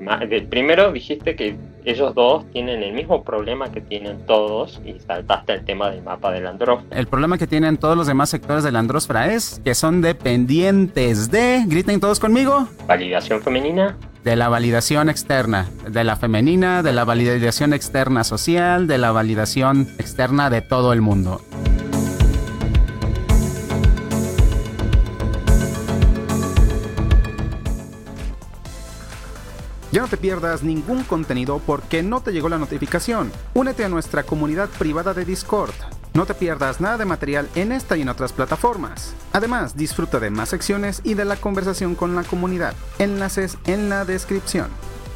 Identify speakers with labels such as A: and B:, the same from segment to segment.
A: Primero dijiste que ellos dos tienen el mismo problema que tienen todos y saltaste el tema del mapa del andrógeno.
B: El problema que tienen todos los demás sectores de la andrósfera es que son dependientes de, griten todos conmigo,
A: Validación femenina.
B: De la validación externa, de la femenina, de la validación externa social, de la validación externa de todo el mundo. Ya no te pierdas ningún contenido porque no te llegó la notificación. Únete a nuestra comunidad privada de Discord. No te pierdas nada de material en esta y en otras plataformas. Además, disfruta de más secciones y de la conversación con la comunidad. Enlaces en la descripción.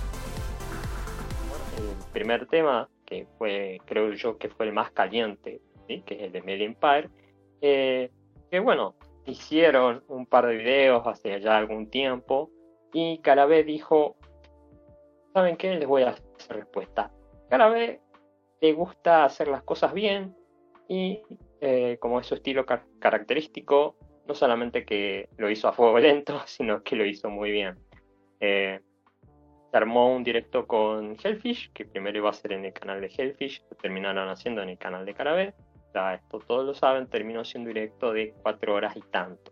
A: El primer tema, que creo yo que fue el más caliente, ¿sí? Que es el de Media Empire, que bueno, hicieron un par de videos hace ya algún tiempo y Carabé dijo: ¿saben qué? Les voy a hacer respuesta. Carabé le gusta hacer las cosas bien y como es su estilo característico, no solamente que lo hizo a fuego lento, sino que lo hizo muy bien. Se armó un directo con Hellfish, que primero iba a ser en el canal de Hellfish, lo terminaron haciendo en el canal de Carabé. Ya esto todos lo saben, terminó siendo un directo de 4 horas y tanto.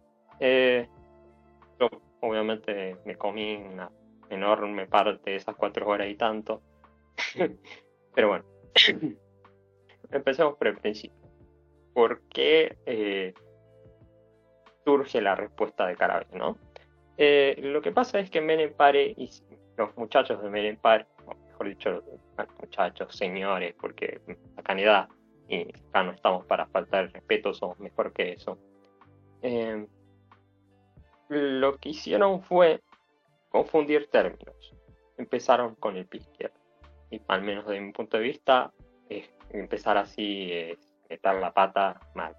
A: Yo obviamente me comí una enorme parte de esas 4 horas y tanto. Pero bueno, empecemos por el principio. ¿Por qué surge la respuesta de Carabé, no? Lo que pasa es que Media Empire y los muchachos de Media Empire, o mejor dicho, los muchachos, señores, porque acá en edad y acá no estamos para faltar el respeto, somos mejor que eso. Lo que hicieron fue confundir términos. Empezaron con el pie izquierdo. Y al menos desde mi punto de vista, empezar así es meter la pata mal.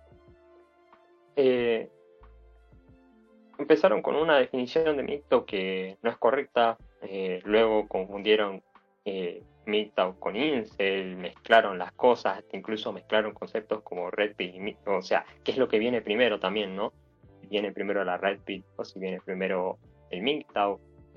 A: Empezaron con una definición de MGTOW que no es correcta. Luego confundieron MGTOW con Incel, mezclaron las cosas, incluso mezclaron conceptos como Red Pill y MGTOW. O sea, ¿qué es lo que viene primero también, no? Si viene primero la Red Pill o si viene primero el MGTOW.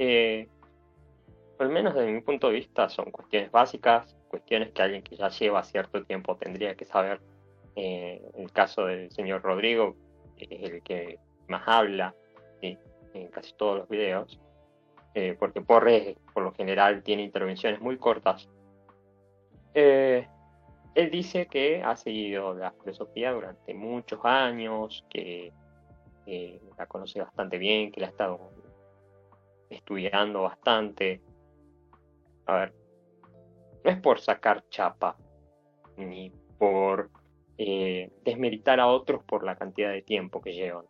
A: Al menos desde mi punto de vista son cuestiones básicas, cuestiones que alguien que ya lleva cierto tiempo tendría que saber. El caso del señor Rodrigo, que es el que más habla, ¿sí? En casi todos los videos, porque Porres por lo general tiene intervenciones muy cortas. Él dice que ha seguido la filosofía durante muchos años, que la conoce bastante bien, que la ha estado estudiando bastante. A ver, no es por sacar chapa, ni por desmeritar a otros por la cantidad de tiempo que llevan.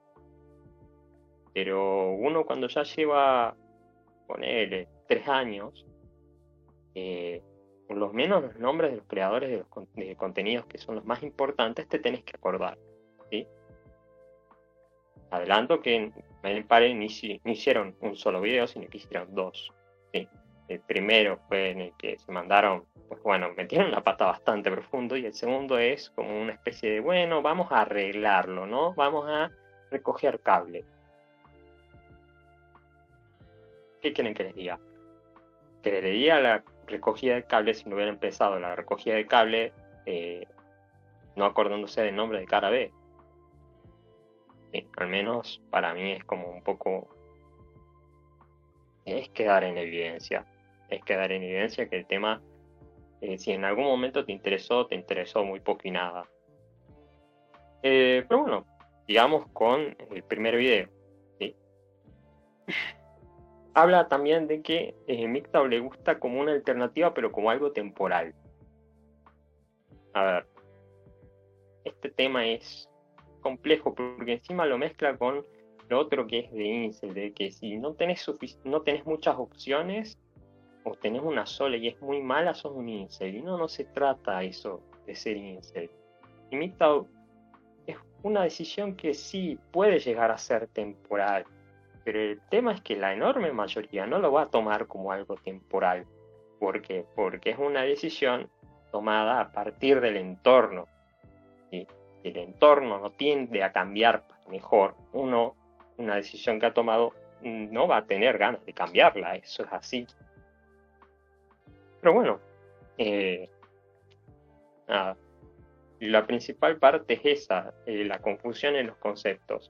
A: Pero uno cuando ya lleva, ponele, 3 años, por lo menos los nombres de los creadores de los contenidos que son los más importantes te tenés que acordar, ¿sí? Adelanto que en Media Empire no hicieron un solo video, sino que hicieron 2, ¿sí? El primero fue en el que se mandaron, pues bueno, metieron la pata bastante profundo, y el segundo es como una especie de, bueno, vamos a arreglarlo, ¿no? Vamos a recoger cable. ¿Qué quieren que les diga? Que les diga la recogida de cable si no hubiera empezado la recogida de cable, no acordándose del nombre de Carabé. Sí, al menos para mí es como un poco... Es quedar en evidencia. Es quedar en evidencia que el tema, si en algún momento te interesó muy poco y nada. Pero bueno, digamos con el primer video, ¿sí? Habla también de que MGTOW le gusta como una alternativa, pero como algo temporal. A ver, este tema es complejo porque encima lo mezcla con lo otro que es de Incel, de que si no tenés muchas opciones o tenés una sola y es muy mala, sos un Incel. Y no se trata eso de ser Incel. Y MGTOW es una decisión que sí puede llegar a ser temporal, pero el tema es que la enorme mayoría no lo va a tomar como algo temporal. ¿Por qué? Porque es una decisión tomada a partir del entorno, ¿sí? El entorno no tiende a cambiar para mejor. Una decisión que ha tomado no va a tener ganas de cambiarla, eso es así. Pero bueno, nada. La principal parte es esa, la confusión en los conceptos.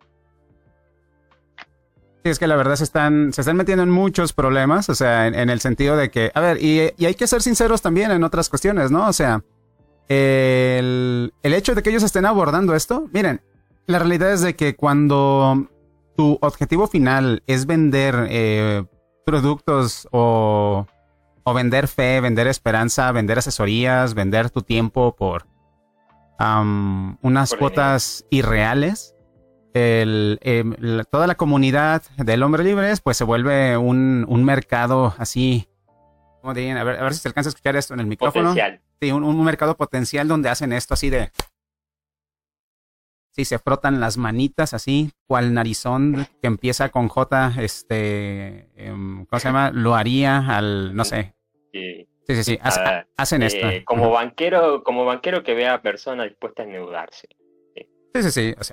B: Sí, es que la verdad se están metiendo en muchos problemas, o sea, en el sentido de que, a ver, y hay que ser sinceros también en otras cuestiones, ¿no? O sea, el hecho de que ellos estén abordando esto, miren, la realidad es de que cuando tu objetivo final es vender productos o vender fe, vender esperanza, vender asesorías, vender tu tiempo por unas
A: Por
B: cuotas irreales, toda la comunidad del hombre libre pues se vuelve un mercado así, ¿cómo dirían? A ver si se alcanza a escuchar esto en el micrófono.
A: Potencial.
B: Sí, un mercado potencial donde hacen esto así de... Sí, se frotan las manitas así, cual narizón que empieza con J, ¿cómo se llama? Lo haría al, no sé.
A: Sí.
B: Sí, hacen esto.
A: Como banquero que vea a personas dispuestas a endeudarse.
B: Sí, o sea.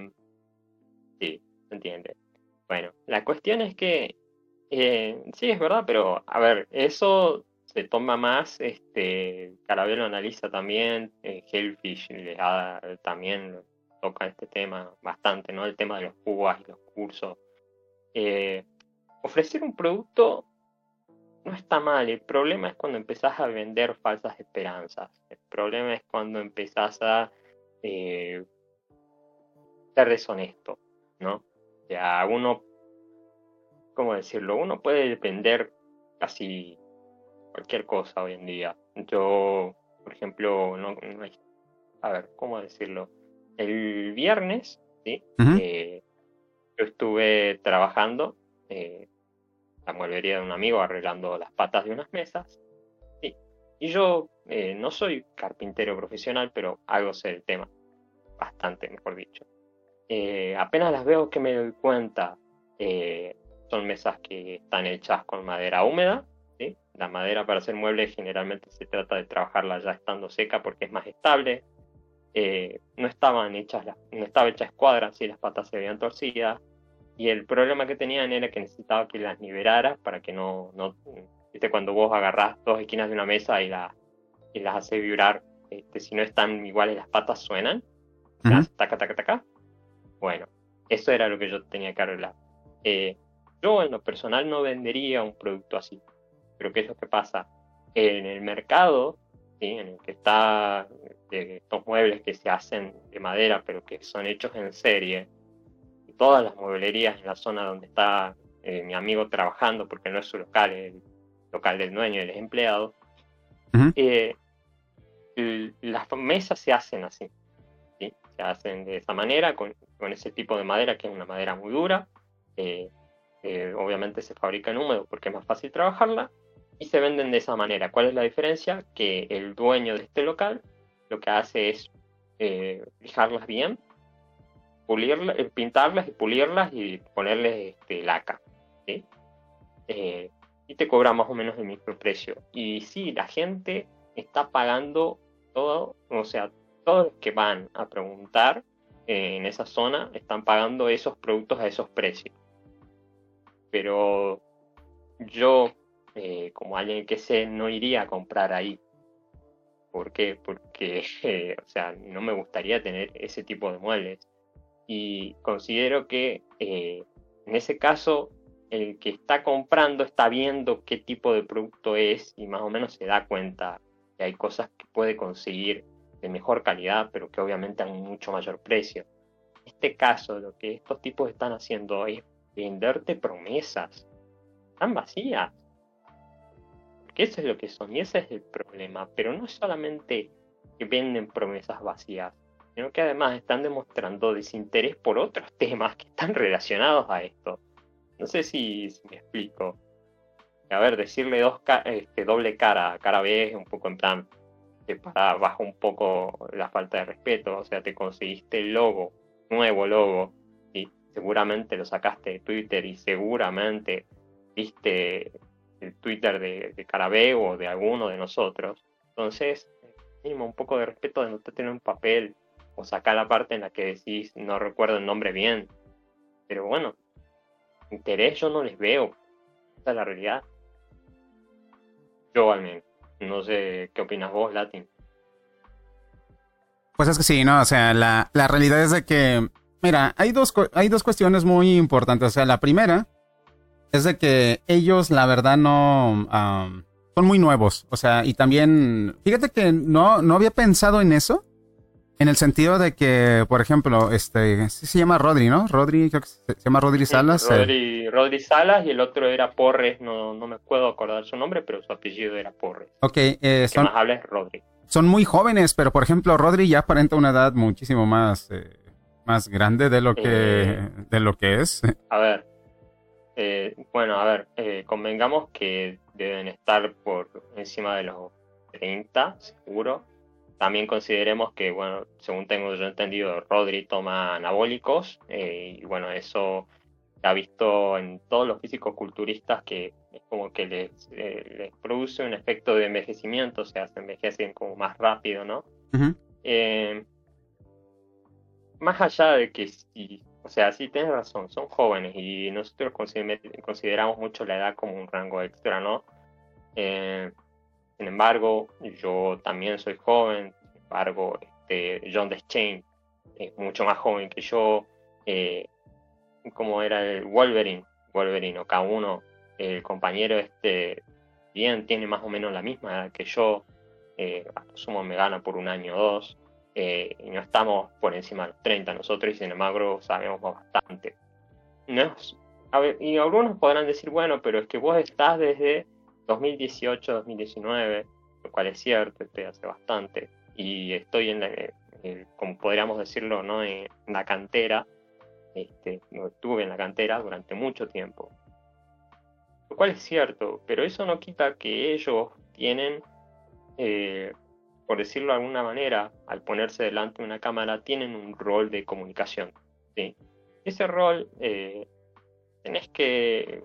A: Sí, se entiende. Bueno, la cuestión es que sí, es verdad, pero a ver, eso se toma más, Carabel lo analiza también, Hellfish también toca este tema bastante, ¿no? El tema de los PUAs y los cursos. Ofrecer un producto no está mal, el problema es cuando empezás a vender falsas esperanzas, el problema es cuando empezás a ser deshonesto, ¿no? O sea, ¿cómo decirlo? Uno puede vender casi cualquier cosa hoy en día. Yo, por ejemplo, a ver, ¿cómo decirlo? El viernes, ¿sí?
B: Uh-huh.
A: Yo estuve trabajando la mueblería de un amigo arreglando las patas de unas mesas. Sí. Y yo no soy carpintero profesional, pero algo sé del tema. Bastante, mejor dicho. Apenas las veo que me doy cuenta, son mesas que están hechas con madera húmeda. ¿Sí? La madera para hacer muebles generalmente se trata de trabajarla ya estando seca porque es más estable. No estaba hecha escuadra, ¿sí? Las patas se veían torcidas. Y el problema que tenían era que necesitaba que las nivelara para que no ¿viste? Cuando vos agarrás dos esquinas de una mesa y las haces vibrar, si no están iguales las patas suenan.
B: Uh-huh.
A: Taca, taca, taca. Bueno, eso era lo que yo tenía que arreglar. Yo en lo personal no vendería un producto así. Pero ¿qué es lo que pasa? En el mercado, ¿sí? En el que está de estos muebles que se hacen de madera, pero que son hechos en serie, y todas las mueblerías en la zona donde está mi amigo trabajando, porque no es su local, es el local del dueño y del empleado,
B: Uh-huh.
A: las mesas se hacen así. ¿Sí? Se hacen de esa manera, con ese tipo de madera, que es una madera muy dura. Obviamente se fabrica en húmedo porque es más fácil trabajarla, y se venden de esa manera. ¿Cuál es la diferencia? Que el dueño de este local lo que hace es lijarlas bien, pintarlas y pulirlas y ponerles laca. ¿Sí? Y te cobra más o menos el mismo precio. Y sí, la gente está pagando todo, o sea, todos los que van a preguntar en esa zona están pagando esos productos a esos precios. Pero yo, como alguien que sé, no iría a comprar ahí. ¿Por qué? Porque, o sea, no me gustaría tener ese tipo de muebles. Y considero que en ese caso, el que está comprando está viendo qué tipo de producto es y más o menos se da cuenta que hay cosas que puede conseguir de mejor calidad, pero que obviamente a un mucho mayor precio. En este caso, lo que estos tipos están haciendo es venderte promesas. Están vacías. Porque eso es lo que son y ese es el problema. Pero no es solamente que venden promesas vacías, sino que además están demostrando desinterés por otros temas que están relacionados a esto. No sé si me explico. A ver, decirle doble cara B es un poco en plan, baja un poco la falta de respeto. O sea, te conseguiste el nuevo logo, y seguramente lo sacaste de Twitter y seguramente viste el Twitter de Carabé o de alguno de nosotros. Entonces, mínimo un poco de respeto de no tener un papel o sacar la parte en la que decís no recuerdo el nombre bien. Pero bueno, interés yo no les veo. Esa es la realidad. Yo al menos. No sé qué opinas vos, Latin.
B: Pues es que sí, ¿no? O sea, la realidad es de que, mira, hay dos cuestiones muy importantes. O sea, la primera es de que ellos, la verdad, no son muy nuevos. O sea, y también, fíjate que no había pensado en eso. En el sentido de que, por ejemplo, sí se llama Rodri, ¿no? Rodri, creo que se llama Rodri Salas.
A: Rodri Salas y el otro era Porres, no me puedo acordar su nombre, pero su apellido era Porres.
B: Ok,
A: el que más habla es Rodri.
B: Son muy jóvenes, pero por ejemplo, Rodri ya aparenta una edad muchísimo más grande de lo que es.
A: A ver, convengamos que deben estar por encima de los 30, seguro. También consideremos que, bueno, según tengo yo entendido, Rodri toma anabólicos y bueno, eso se ha visto en todos los físico-culturistas que es como que les produce un efecto de envejecimiento, o sea, se envejecen como más rápido, ¿no?
B: Uh-huh.
A: Más allá de que sí, o sea, sí tienes razón, son jóvenes y nosotros consideramos mucho la edad como un rango extra, ¿no? Sin embargo, yo también soy joven. Sin embargo, John Deschain es mucho más joven que yo. Como era el Wolverine o K1, el compañero bien tiene más o menos la misma edad que yo. A lo sumo me gana por un año o dos. Y no estamos por encima de los 30 nosotros y sin embargo sabemos bastante. A ver, y algunos podrán decir, bueno, pero es que vos estás desde 2018, 2019, lo cual es cierto, estoy hace bastante, y estoy como podríamos decirlo, ¿no? En la cantera, estuve en la cantera durante mucho tiempo, lo cual es cierto, pero eso no quita que ellos tienen, por decirlo de alguna manera, al ponerse delante de una cámara, tienen un rol de comunicación, ¿sí? Ese rol tenés que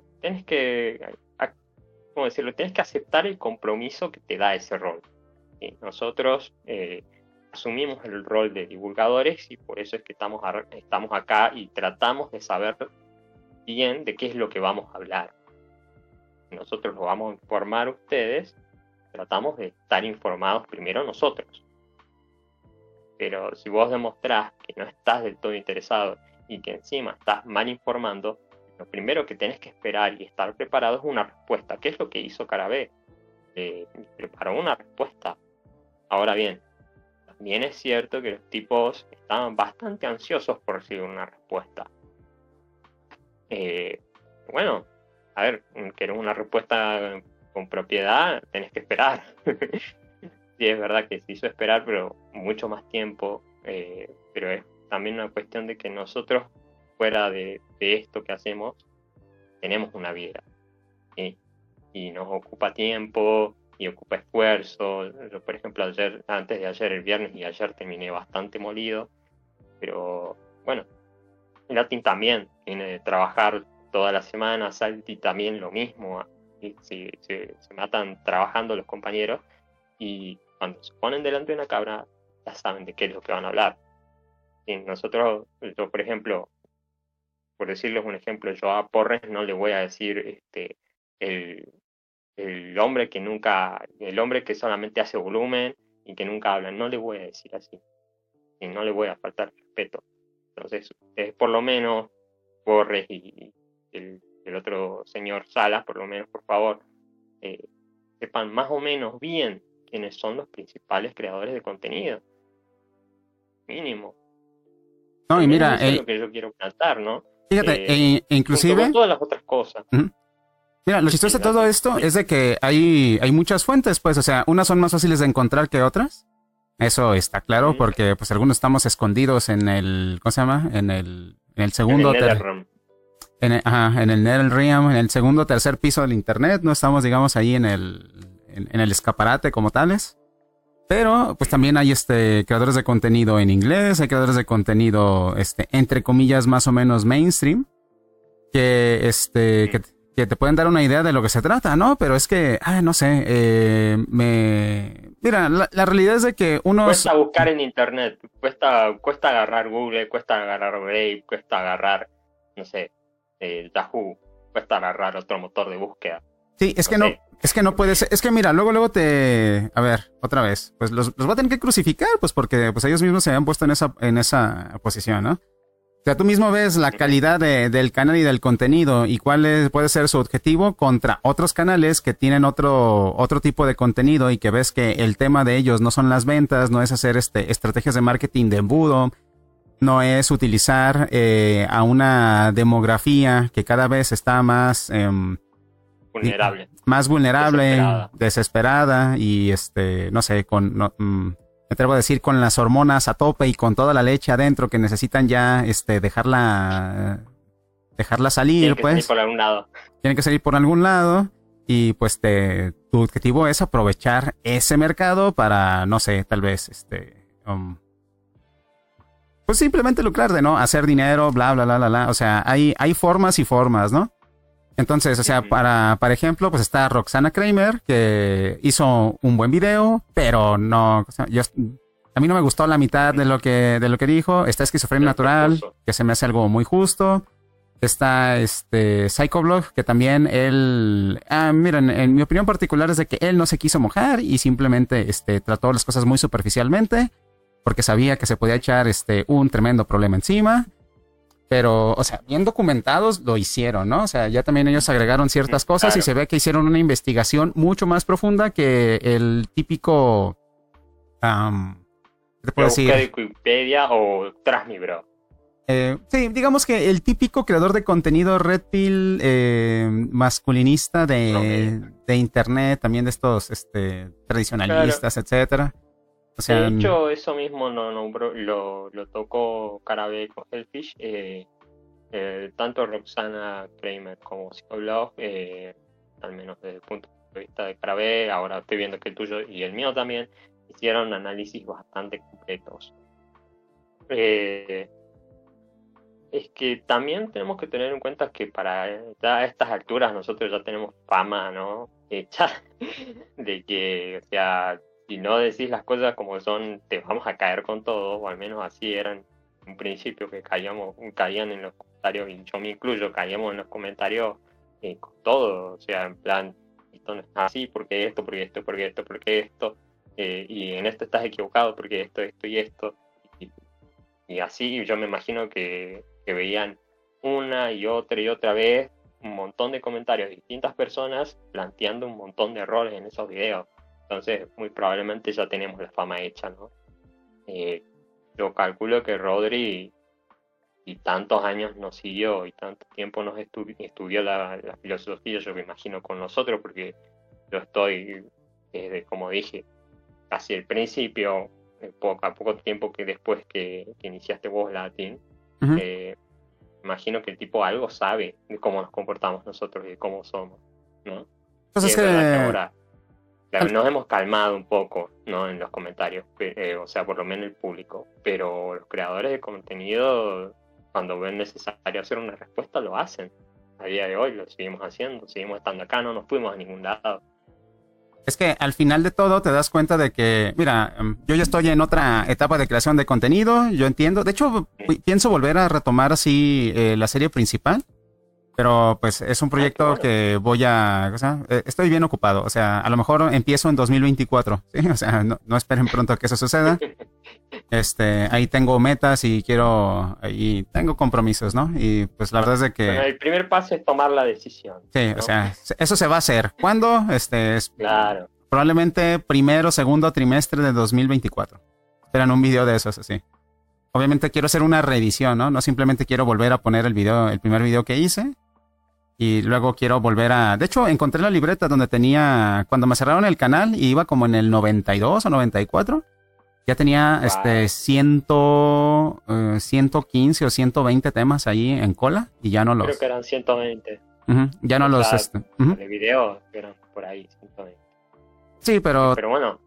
A: ¿cómo decirlo? Tienes que aceptar el compromiso que te da ese rol. ¿Sí? Nosotros asumimos el rol de divulgadores y por eso es que estamos acá y tratamos de saber bien de qué es lo que vamos a hablar. Nosotros lo vamos a informar a ustedes, tratamos de estar informados primero nosotros. Pero si vos demostrás que no estás del todo interesado y que encima estás mal informando, lo primero que tenés que esperar y estar preparado es una respuesta. ¿Qué es lo que hizo Carabé? Preparó una respuesta. Ahora bien, también es cierto que los tipos estaban bastante ansiosos por recibir una respuesta. Bueno, a ver, querés una respuesta con propiedad, tenés que esperar. Sí, es verdad que se hizo esperar, pero mucho más tiempo. Pero es también una cuestión de que nosotros, fuera de esto que hacemos, tenemos una vida, ¿sí? Y nos ocupa tiempo y ocupa esfuerzo. Yo, por ejemplo, antes de ayer, el viernes y ayer terminé bastante molido, pero bueno, Latin también tiene de trabajar toda la semana, Salty también lo mismo, ¿sí? Se matan trabajando los compañeros y cuando se ponen delante de una cámara ya saben de qué es lo que van a hablar. ¿Sí? Yo por ejemplo, por decirles un ejemplo, yo a Porres no le voy a decir el hombre que solamente hace volumen y que nunca habla, no le voy a decir así, y no le voy a faltar respeto. Entonces, ustedes por lo menos, Porres y el otro señor Salas, por lo menos, por favor, sepan más o menos bien quiénes son los principales creadores de contenido. Mínimo.
B: No, y mira,
A: eso es lo que yo quiero plantar, ¿no?
B: Fíjate, inclusive
A: con todas las otras cosas.
B: Uh-huh. Mira, lo chistoso de todo esto es de que hay muchas fuentes, pues, o sea, unas son más fáciles de encontrar que otras. Eso está claro, porque pues algunos estamos escondidos en el, ¿cómo se llama? En el segundo, en el NetherRealm, en el segundo o tercer piso del internet, no estamos, digamos, ahí en el escaparate como tales. Pero pues también hay creadores de contenido en inglés, hay creadores de contenido entre comillas más o menos mainstream que que te pueden dar una idea de lo que se trata, ¿no? Pero es que, no sé, mira, la realidad es de que
A: cuesta buscar en internet, cuesta agarrar Google, cuesta agarrar Brave, cuesta agarrar, no sé, Yahoo, cuesta agarrar otro motor de búsqueda.
B: Sí, es que Es que no puede ser, es que mira, luego a ver, otra vez, pues los va a tener que crucificar, pues porque pues ellos mismos se habían puesto en esa posición, ¿no? O sea, tú mismo ves la calidad del canal y del contenido y puede ser su objetivo contra otros canales que tienen otro tipo de contenido y que ves que el tema de ellos no son las ventas, no es hacer estrategias de marketing de embudo, no es utilizar a una demografía que cada vez está
A: Vulnerable.
B: más vulnerable, desesperada y no sé, me atrevo a decir con las hormonas a tope y con toda la leche adentro que necesitan ya dejarla salir,
A: Tiene que
B: pues.
A: salir por algún lado.
B: Tienen que salir por algún lado y pues tu objetivo es aprovechar ese mercado para, no sé, tal vez pues simplemente lucrar ¿no? Hacer dinero, bla, bla, bla, bla, bla. O sea, hay formas y formas, ¿no? Entonces, o sea, para ejemplo, pues está Roxana Kramer, que hizo un buen video, pero no, o sea, a mí no me gustó la mitad de lo que dijo. Está Esquizofrenia Natural, que se me hace algo muy justo. Está Psychoblog, que también él, miren, en mi opinión particular es de que él no se quiso mojar y simplemente trató las cosas muy superficialmente, porque sabía que se podía echar un tremendo problema encima. Pero, o sea, bien documentados lo hicieron, ¿no? O sea, ya también ellos agregaron ciertas cosas y se ve que hicieron una investigación mucho más profunda que el típico... ¿qué te puedo decir?
A: De Wikipedia o Transmibro.
B: Sí, digamos que el típico creador de contenido Red Pill masculinista de internet, también de estos tradicionalistas, etcétera. O sea,
A: de hecho, eso mismo lo tocó Carabe con Hellfish. Tanto Roxana Kramer como Psychoblog, al menos desde el punto de vista de Carabe, ahora estoy viendo que el tuyo y el mío también hicieron análisis bastante completos. Es que también tenemos que tener en cuenta que para ya a estas alturas nosotros ya tenemos fama, ¿no? Hecha de que, o sea, si no decís las cosas como son, te vamos a caer con todo, o al menos así eran en un principio, que caían en los comentarios, y yo me incluyo, caíamos en los comentarios con todo, o sea, en plan, esto no es así, porque esto, porque esto, porque esto, porque esto, y en esto estás equivocado, porque esto y esto, y así yo me imagino que veían una y otra vez un montón de comentarios de distintas personas planteando un montón de errores en esos videos. Entonces, muy probablemente ya tenemos la fama hecha, ¿no? Yo calculo que Rodri y tantos años nos siguió y tanto tiempo nos estudió la filosofía, yo me imagino, con nosotros, porque yo estoy, como dije, casi al principio, a poco tiempo que después que iniciaste vos Latin, imagino que el tipo algo sabe de cómo nos comportamos nosotros y de cómo somos, ¿no?
B: Pues
A: y
B: es que
A: ahora nos hemos calmado un poco, ¿no? En los comentarios, o sea, por lo menos el público, pero los creadores de contenido, cuando ven necesario hacer una respuesta, lo hacen. A día de hoy lo seguimos haciendo, seguimos estando acá, no nos fuimos a ningún lado.
B: Es que al final de todo te das cuenta de que, mira, yo ya estoy en otra etapa de creación de contenido, yo entiendo. De hecho, pienso volver a retomar así la serie principal, pero pues es un proyecto que o sea, estoy bien ocupado. O sea, a lo mejor empiezo en 2024, ¿sí? O sea, no esperen pronto que eso suceda. Ahí tengo metas y tengo compromisos, ¿no? Y pues la verdad es de que...
A: Bueno, el primer paso es tomar la decisión.
B: Sí, ¿no? O sea, eso se va a hacer. ¿Cuándo?
A: Claro.
B: Probablemente primero o segundo trimestre de 2024. Esperan un video de esos, así. Obviamente quiero hacer una reedición, ¿no? No simplemente quiero volver a poner el primer video que hice. Y luego quiero volver a... De hecho, encontré la libreta donde tenía... Cuando me cerraron el canal y iba como en el 92 o 94... Ya tenía 115 o 120 temas ahí en cola y ya no los...
A: Creo que eran 120.
B: Ya no los...
A: De video eran por ahí 120.
B: Sí, pero...
A: Pero bueno.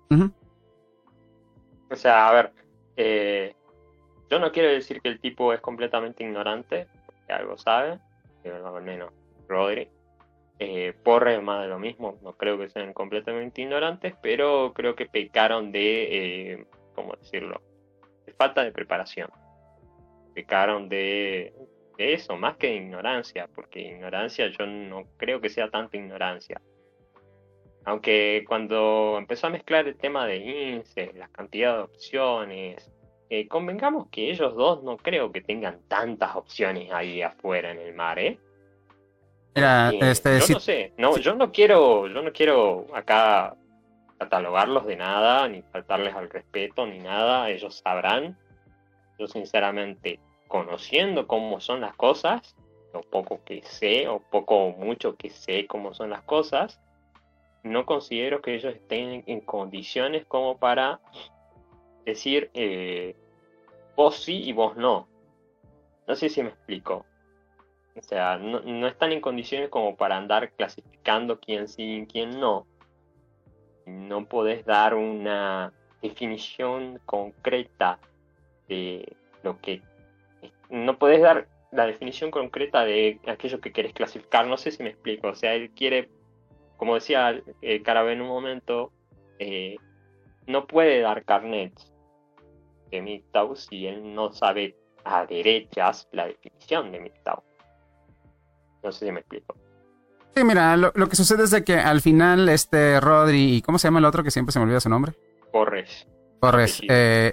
A: O sea, a ver. Yo no quiero decir que el tipo es completamente ignorante, que algo sabe, pero al menos Rodri. Porre es más de lo mismo, no creo que sean completamente ignorantes, pero creo que pecaron de... ¿cómo decirlo? De falta de preparación. Pecaron de eso, más que de ignorancia, porque ignorancia yo no creo que sea tanta ignorancia. Aunque cuando empezó a mezclar el tema de INSEE, la cantidad de opciones, convengamos que ellos dos no creo que tengan tantas opciones ahí afuera en el mar, ¿eh?
B: Mira,
A: Yo
B: sí,
A: no sé,
B: sí.
A: yo no quiero acá catalogarlos de nada, ni faltarles al respeto, ni nada, ellos sabrán. Yo sinceramente, conociendo cómo son las cosas, lo poco que sé, o poco o mucho que sé cómo son las cosas, no considero que ellos estén en condiciones como para decir vos sí y vos no. No sé si me explico. O sea, no están en condiciones como para andar clasificando quién sí y quién no. No podés dar una definición concreta de lo que... No podés dar la definición concreta de aquello que querés clasificar. No sé si me explico. O sea, él quiere, como decía Carabe en un momento, no puede dar carnets de MGTOW si él no sabe a derechas la definición de MGTOW. No sé si me explico.
B: Sí, mira, lo que sucede es de que al final Rodri, ¿y cómo se llama el otro que siempre se me olvida su nombre?
A: Corres.
B: Torres,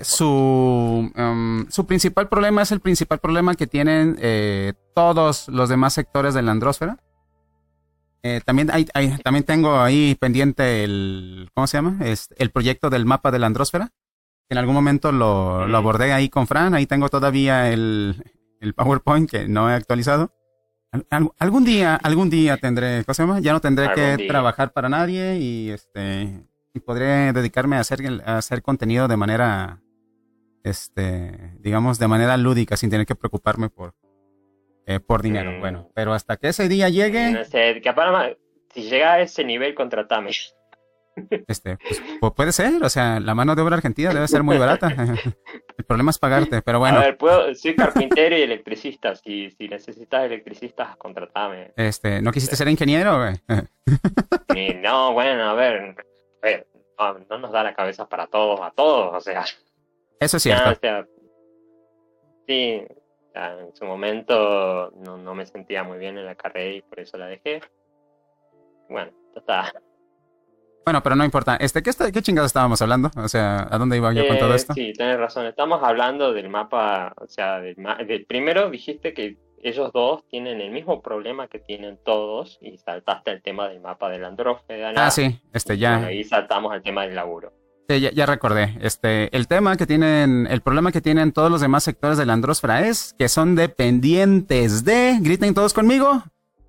B: su principal problema es el principal problema que tienen todos los demás sectores de la andrósfera. También tengo ahí pendiente ¿cómo se llama? El proyecto del mapa de la andrósfera. En algún momento lo abordé ahí con Fran, ahí tengo todavía el PowerPoint que no he actualizado. Algún día tendré, ¿cómo se llama? Ya no tendré que trabajar para nadie y podré dedicarme a hacer contenido de manera, digamos, de manera lúdica, sin tener que preocuparme por dinero. Bueno, pero hasta que ese día llegue...
A: No sé, si llega a ese nivel, contratame.
B: Pues puede ser, o sea, la mano de obra argentina debe ser muy barata. El problema es pagarte, pero bueno.
A: A ver, soy carpintero y electricista. Si necesitas electricistas, contratame.
B: ¿No quisiste ser ingeniero, güey?
A: No, bueno, a ver, no nos da la cabeza para todos, a todos, o sea.
B: Eso es cierto.
A: O sea, sí, o sea, en su momento no me sentía muy bien en la carrera y por eso la dejé. Bueno, ya está.
B: Bueno, pero no importa. ¿Qué chingados estábamos hablando? O sea, ¿a dónde iba yo con todo esto?
A: Sí, tienes razón. Estamos hablando del mapa, o sea, del primero dijiste que ellos dos tienen el mismo problema que tienen todos y saltaste al tema del mapa de la andrófera.
B: Ah, sí, ya.
A: Bueno, ahí saltamos al tema del laburo.
B: Sí, ya recordé. El problema que tienen todos los demás sectores de la andrósfera es que son dependientes griten todos conmigo.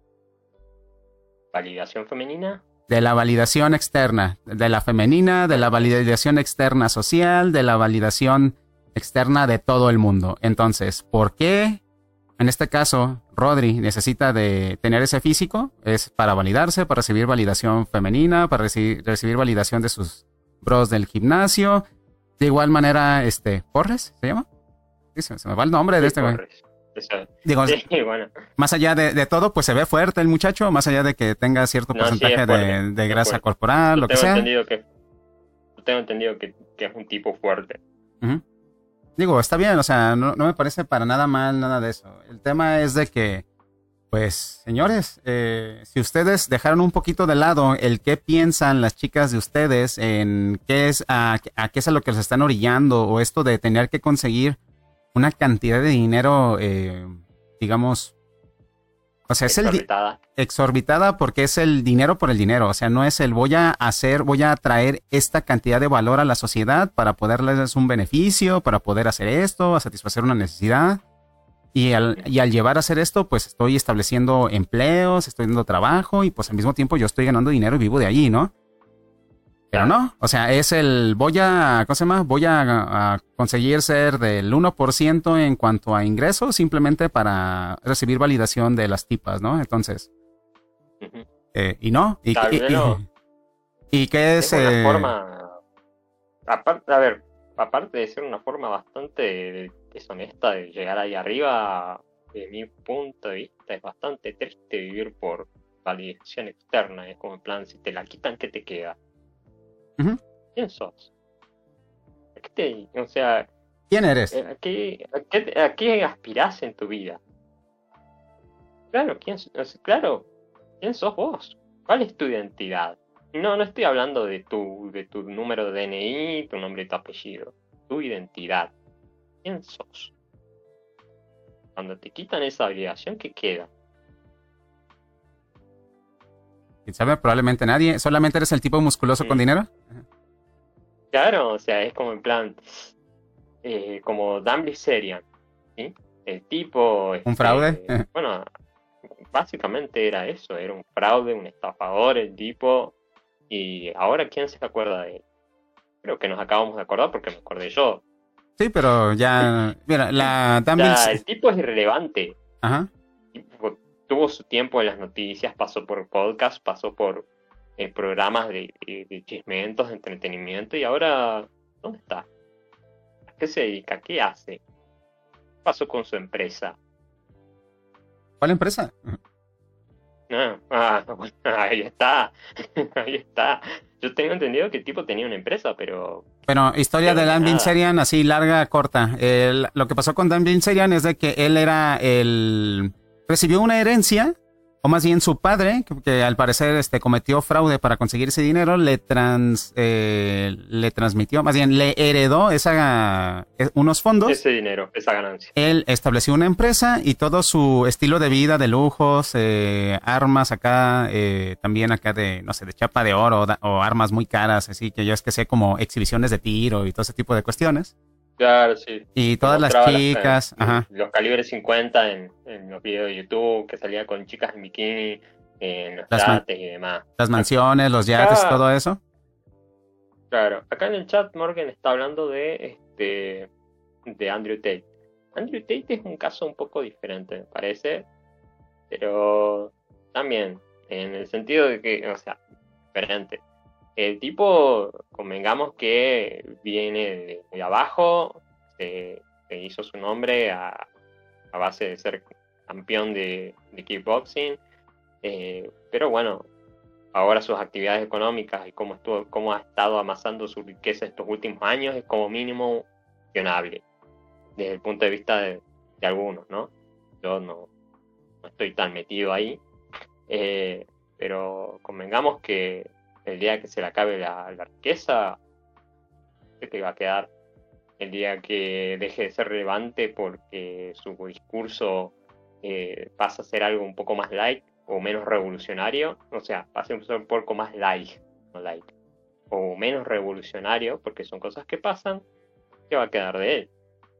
A: ¿Validación femenina?
B: De la validación externa, de la femenina, de la validación externa social, de la validación externa de todo el mundo. Entonces, ¿por qué en este caso Rodri necesita de tener ese físico? Es para validarse, para recibir validación femenina, para recibir validación de sus bros del gimnasio. De igual manera, ¿Porres se llama? Sí, se me va el nombre de este güey. Digo, sí, bueno. Más allá de todo, pues se ve fuerte el muchacho, más allá de que tenga cierto porcentaje de grasa corporal, lo que sea.
A: Tengo entendido que es un tipo fuerte.
B: Uh-huh. Digo, está bien, o sea, no me parece para nada mal, nada de eso. El tema es de que, pues, señores, si ustedes dejaron un poquito de lado el qué piensan las chicas de ustedes en a qué es a lo que les están orillando, o esto de tener que conseguir una cantidad de dinero, digamos, o sea, es exorbitada porque es el dinero por el dinero, o sea, no es el voy a traer esta cantidad de valor a la sociedad para poderles un beneficio, para poder hacer esto, a satisfacer una necesidad, y al llevar a hacer esto, pues estoy estableciendo empleos, estoy dando trabajo, y pues al mismo tiempo yo estoy ganando dinero y vivo de allí, ¿no? Pero no, o sea, es voy a conseguir ser del 1% en cuanto a ingresos, simplemente para recibir validación de las tipas, ¿no? Entonces, y no, y qué es...
A: una forma, aparte de ser una forma bastante deshonesta de llegar ahí arriba, de mi punto de vista, es bastante triste vivir por validación externa, es como en plan, si te la quitan, ¿qué te queda?
B: Uh-huh.
A: ¿Quién sos? O sea,
B: ¿quién eres?
A: ¿A qué aspirás en tu vida? Claro, ¿quién sos vos? ¿Cuál es tu identidad? No, no estoy hablando de tu número de DNI, tu nombre y tu apellido. Tu identidad. ¿Quién sos? Cuando te quitan esa obligación, ¿qué queda?
B: ¿Quién sabe? Probablemente nadie. ¿Solamente eres el tipo musculoso con
A: Mm,
B: dinero?
A: Claro, o sea, es como en plan, como Dan Bilzerian, ¿sí? El tipo,
B: ¿Un fraude?
A: bueno, básicamente era eso, era un fraude, un estafador el tipo, y ahora ¿quién se acuerda de él? Creo que nos acabamos de acordar porque me acordé yo.
B: Sí, pero ya... Mira, la
A: O
B: Danville...
A: sea, el tipo es irrelevante.
B: Ajá.
A: Tuvo su tiempo en las noticias, pasó por podcast, pasó por programas de chismentos, de entretenimiento, y ahora, ¿dónde está? ¿A qué se dedica? ¿Qué hace? ¿Qué pasó con su empresa?
B: ¿Cuál empresa?
A: Bueno, ahí está, ahí está. Yo tengo entendido que el tipo tenía una empresa,
B: Bueno, historia
A: pero
B: de
A: de
B: Dan
A: nada.
B: Bilzerian, así larga, corta. Lo que pasó con Dan Bilzerian es de que él era recibió una herencia, o más bien su padre, que al parecer cometió fraude para conseguir ese dinero, le transmitió, más bien le heredó unos fondos.
A: Ese dinero, esa ganancia.
B: Él estableció una empresa y todo su estilo de vida, de lujos, armas acá, también acá de, no sé, de chapa de oro o armas muy caras, así que yo es que sé como exhibiciones de tiro y todo ese tipo de cuestiones.
A: Claro, sí.
B: Y
A: Que
B: todas las
A: mostraba
B: chicas, ajá,
A: los calibres 50 en los videos de YouTube, que salía con chicas en bikini, en los
B: las, man-
A: yates y demás.
B: las mansiones, los yates,
A: Acá,
B: todo eso.
A: claro, acá en el chat Morgan está hablando de Andrew Tate. Andrew Tate es un caso un poco diferente, me parece, pero también en el sentido de que, o sea, diferente. El tipo, convengamos que viene de abajo, se hizo su nombre a base de ser campeón de kickboxing, pero bueno, ahora sus actividades económicas y cómo ha estado amasando su riqueza estos últimos años es como mínimo cuestionable desde el punto de vista de algunos, ¿no? Yo no estoy tan metido ahí, eh, pero convengamos que el día que se le acabe la riqueza, ¿qué te va a quedar? El día que deje de ser relevante porque su discurso pasa a ser algo un poco más light o menos revolucionario, o sea, pasa a ser un poco más light, no light, o menos revolucionario, porque son cosas que pasan, ¿qué va a quedar de él?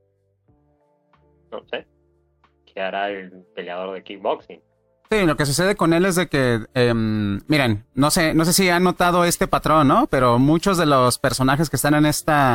A: No sé, ¿qué hará el peleador de kickboxing?
B: Sí, lo que sucede con él es de que, miren, no sé si han notado este patrón, ¿no? Pero muchos de los personajes que están en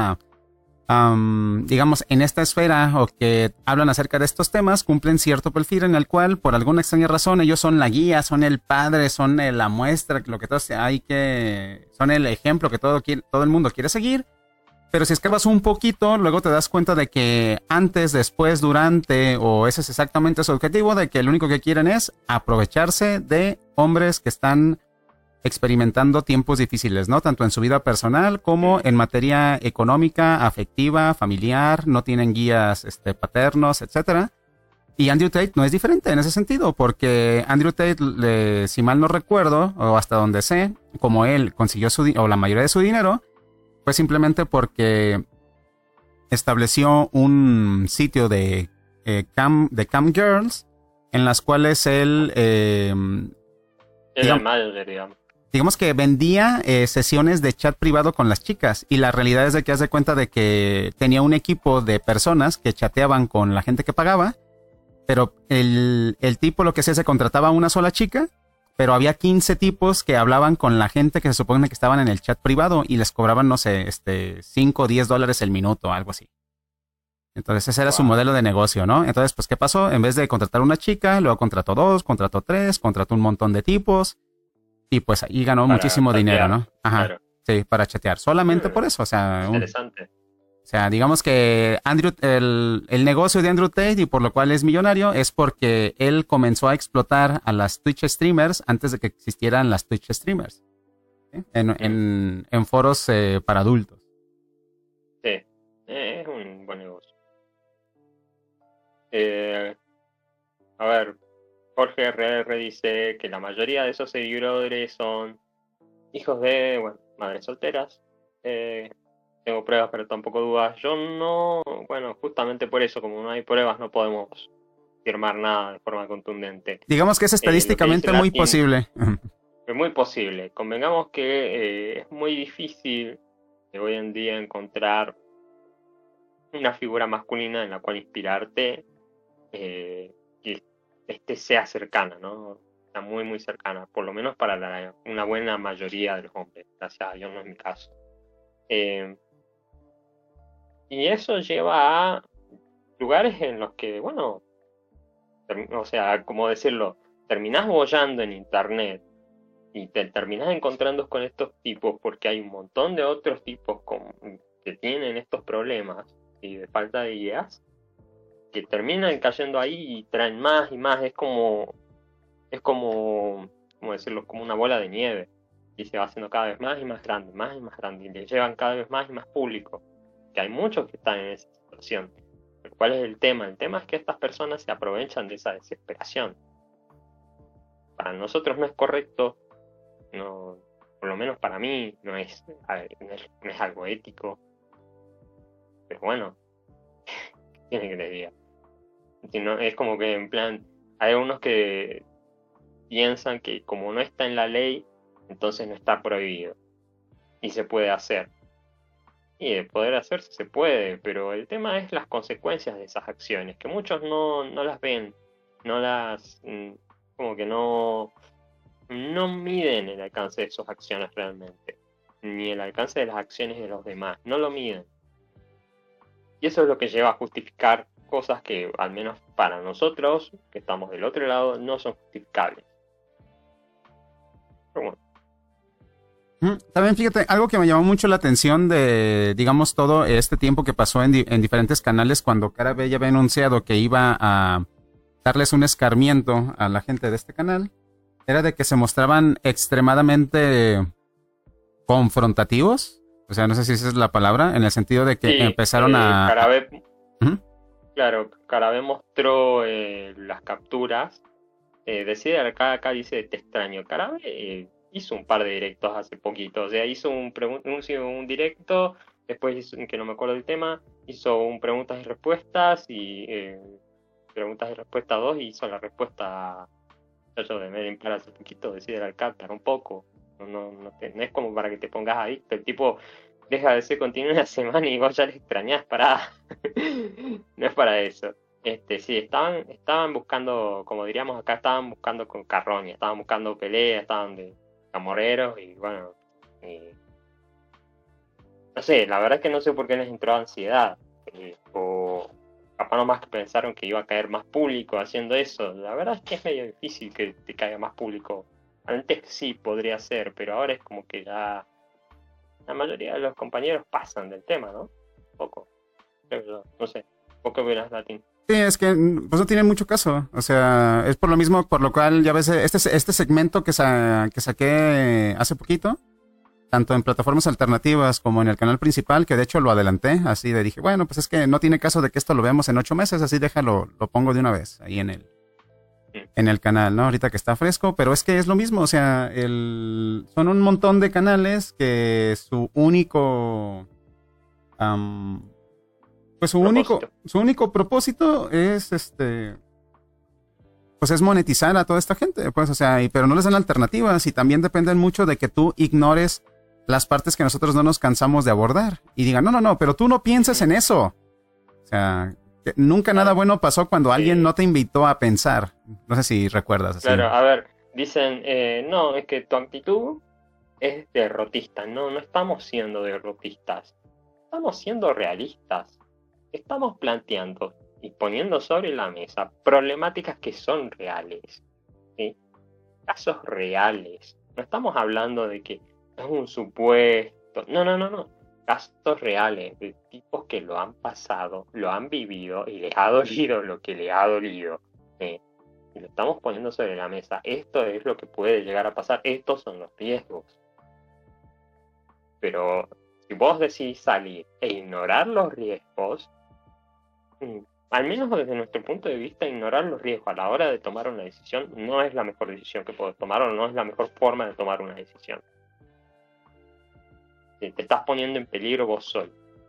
B: digamos, en esta esfera o que hablan acerca de estos temas, cumplen cierto perfil en el cual, por alguna extraña razón, ellos son la guía, son el padre, son la muestra, lo que todos son el ejemplo que todo el mundo quiere seguir. Pero si escarbas un poquito, luego te das cuenta de que antes, después, durante, o ese es exactamente su objetivo, de que lo único que quieren es aprovecharse de hombres que están experimentando tiempos difíciles, ¿no? Tanto en su vida personal como en materia económica, afectiva, familiar, no tienen guías paternos, etcétera. Y Andrew Tate no es diferente en ese sentido, porque Andrew Tate, si mal no recuerdo, o hasta donde sé, como él consiguió o la mayoría de su dinero, fue simplemente porque estableció un sitio de cam girls en las cuales él,
A: Era el
B: digamos,
A: manager, digamos.
B: digamos que vendía sesiones de chat privado con las chicas y la realidad es de que haz de cuenta de que tenía un equipo de personas que chateaban con la gente que pagaba, pero el tipo lo que hacía se contrataba a una sola chica, pero había 15 tipos que hablaban con la gente que se supone que estaban en el chat privado y les cobraban, no sé, 5 o 10 dólares el minuto, algo así. Entonces ese era su
A: Wow.
B: modelo de negocio, ¿no? Entonces, pues, ¿qué pasó? En vez de contratar una chica, luego contrató dos, contrató tres, contrató un montón de tipos y pues ahí ganó
A: Para
B: muchísimo dinero,
A: chatear,
B: ¿no? Ajá.
A: claro.
B: Sí, para chatear. Solamente
A: Hmm,
B: por eso, o sea,
A: interesante.
B: digamos que el negocio de Andrew Tate y por lo cual es millonario es porque él comenzó a explotar a las Twitch streamers antes de que existieran las Twitch streamers, ¿sí?
A: Hmm,
B: En foros para adultos.
A: sí, es un buen negocio. Eh, a ver, Jorge RR dice que la mayoría de esos seguidores son hijos de, bueno, madres solteras. Tengo pruebas, pero tampoco dudas. Yo no, bueno, justamente por eso, como no hay pruebas, no podemos afirmar nada de forma contundente.
B: Digamos que es
A: Lo que dice
B: estadísticamente muy
A: Latin
B: posible.
A: es muy posible. Convengamos que es muy difícil hoy en día encontrar una figura masculina en la cual inspirarte que sea cercana, ¿no? Sea muy, muy cercana, por lo menos para una buena mayoría de los hombres. Gracias a Dios no es mi caso. Y eso lleva a lugares en los que, bueno, o sea, como decirlo, terminás boyando en internet y te terminás encontrando con estos tipos porque hay un montón de otros tipos que tienen estos problemas y de falta de ideas que terminan cayendo ahí y traen más y más. ¿Cómo decirlo? Como una bola de nieve y se va haciendo cada vez más y más grande, más y más grande y le llevan cada vez más y más público. Que hay muchos que están en esa situación. Pero ¿cuál es el tema? El tema es que estas personas se aprovechan de esa desesperación. Para nosotros no es correcto, no, por lo menos para mí no es algo ético. Pero bueno, ¿qué tiene que te diga? Es como que en plan, hay unos que piensan que como no está en la ley, entonces no está prohibido y se puede hacer. Y de poder hacerse se puede, pero el tema es las consecuencias de esas acciones, que muchos no las ven, no las, como que no miden el alcance de sus acciones realmente, ni el alcance de las acciones de los demás, no lo miden. Y eso es lo que lleva a justificar cosas que, al menos para nosotros, que estamos del otro lado, no son justificables. Pero bueno.
B: También fíjate, algo que me llamó mucho la atención de, digamos, todo este tiempo que pasó en diferentes canales cuando Cara B ya había anunciado que iba a darles un escarmiento a la gente de este canal, era de que se mostraban extremadamente confrontativos. O sea, no sé si esa es la palabra, en el sentido de que
A: sí,
B: empezaron a...
A: Cara B, claro, Cara B mostró las capturas. Decide acá dice te extraño. Cara B hizo un par de directos hace poquito. O sea, hizo un directo, después hizo, que no me acuerdo del tema, hizo un preguntas y respuestas y preguntas y respuestas 2 y hizo la respuesta yo de Medellín para hace poquito, decide el Alcántara un poco. No es como para que te pongas adicto. El tipo deja de ser continuo una semana y vos ya le extrañás, pará. No es para eso. Sí, estaban buscando, como diríamos acá, estaban buscando con carroña, estaban buscando peleas, estaban de camoreros y bueno, no sé, la verdad es que no sé por qué les entró ansiedad, o capaz nomás que pensaron que iba a caer más público haciendo eso. La verdad es que es medio difícil que te caiga más público. Antes sí podría ser, pero ahora es como que ya la mayoría de los compañeros pasan del tema, ¿no? Poco, creo yo, no sé. ¿Vos qué opinas, Latin?
B: Sí, es que pues no tiene mucho caso. O sea, es por lo mismo, por lo cual ya ves este segmento que saqué hace poquito, tanto en plataformas alternativas como en el canal principal, que de hecho lo adelanté, así de dije, bueno, pues es que no tiene caso de que esto lo veamos en 8 meses, así déjalo, lo pongo de una vez ahí en el canal, ¿no? Ahorita que está fresco, pero es que es lo mismo, o sea, son un montón de canales que su único... pues su único propósito es pues es monetizar a toda esta gente, pues, o sea, pero no les dan alternativas y también dependen mucho de que tú ignores las partes que nosotros no nos cansamos de abordar y digan, no, pero tú no piensas en eso. O sea, que nunca nada bueno pasó cuando alguien no te invitó a pensar. No sé si recuerdas. Así.
A: Claro, a ver, dicen, no, es que tu actitud es derrotista. No estamos siendo derrotistas, estamos siendo realistas. Estamos planteando y poniendo sobre la mesa problemáticas que son reales, ¿sí? Casos reales. No estamos hablando de que es un supuesto. No. Casos reales de tipos que lo han pasado, lo han vivido y les ha dolido lo que les ha dolido. ¿Sí? Y lo estamos poniendo sobre la mesa. Esto es lo que puede llegar a pasar. Estos son los riesgos. Pero si vos decís salir e ignorar los riesgos, al menos desde nuestro punto de vista, ignorar los riesgos a la hora de tomar una decisión no es la mejor decisión que puedes tomar o no es la mejor forma de tomar una decisión. te estás poniendo en peligro vos solo.